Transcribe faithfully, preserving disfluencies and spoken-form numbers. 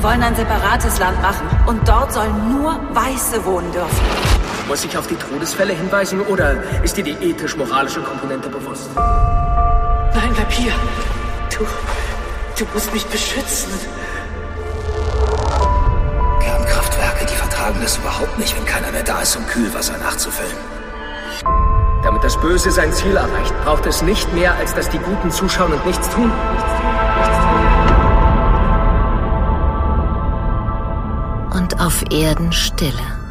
Sie wollen ein separates Land machen und dort sollen nur Weiße wohnen dürfen. Muss ich auf die Todesfälle hinweisen oder ist dir die ethisch-moralische Komponente bewusst? Nein, bleib hier. Du, du musst mich beschützen. Kernkraftwerke, die vertragen das überhaupt nicht, wenn keiner mehr da ist, um Kühlwasser nachzufüllen. Damit das Böse sein Ziel erreicht, braucht es nicht mehr, als dass die Guten zuschauen und nichts tun. Und auf Erden Stille.